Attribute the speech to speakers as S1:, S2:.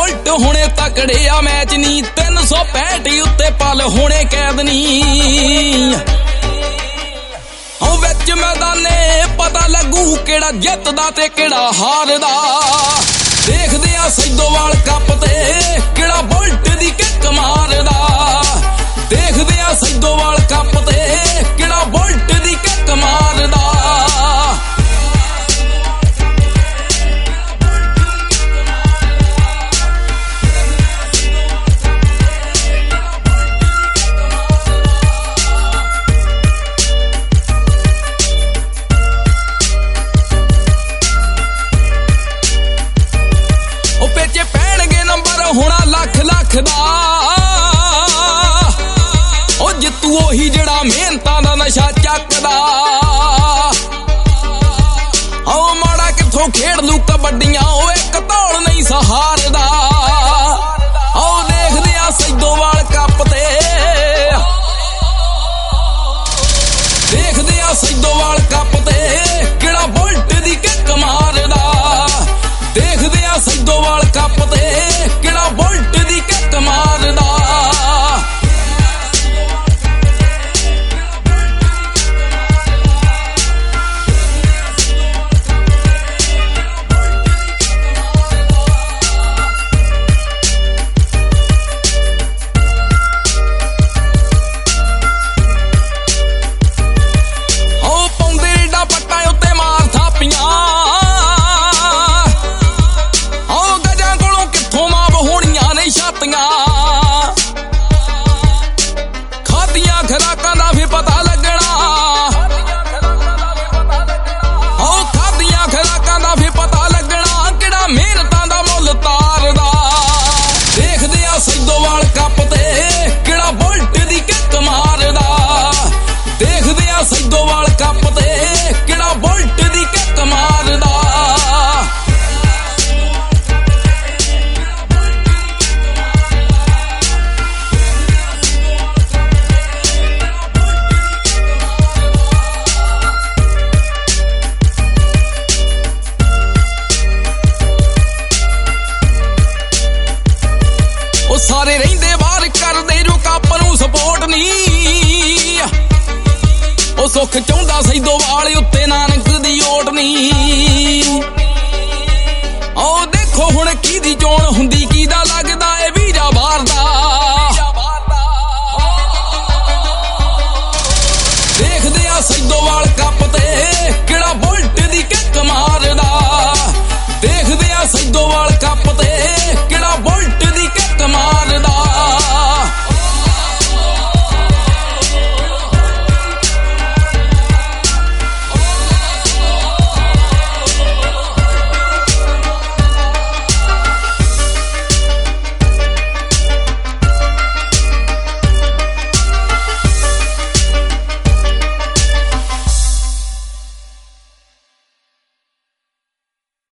S1: bullet ਹੁਣੇ ਤਕੜੇ ਆ ਮੈਚ ਨੀ 365 ਉੱਤੇ ਪਲ ਹੁਣੇ ਕੈਦ ਨੀ ਉਹ ਵਿੱਚ ਮੈਦਾਨੇ ਪਤਾ ਲੱਗੂ ਕਿਹੜਾ ਜਿੱਤਦਾ ਤੇ ਕਿਹੜਾ ਹਾਰਦਾ ਦੇਖਦੇ ਆ ਸੈਦੋਵਾਲ ਕੱਪ ਤੇ ਕਿਹੜਾ ਬੁਲਟ ਦੀ ਕਿੱਕ ਮਾਰਦਾ ਦੇਖਦੇ ਆ ਸੈਦੋਵਾਲ ਕੱਪ ਤੇ ਕਿਹੜਾ ਬੁਲਟ ਦੀ ਕਿੱਕ ਮਾਰਦਾ ਪਿੱਛੇ ਪੈਣਗੇ ਨੰਬਰ ਹੋਣਾ ਲੱਖ ਲੱਖ ਦਾ ਉਹ ਜਿੱਤੂ ਉਹੀ ਜਿਹੜਾ ਮਿਹਨਤਾਂ ਦਾ ਨਸ਼ਾ ਚੱਕਦਾ ਉਹ ਮਾੜਾ ਕਿੱਥੋਂ ਖੇਡ ਲੂ ਕਬੱਡੀਆਂ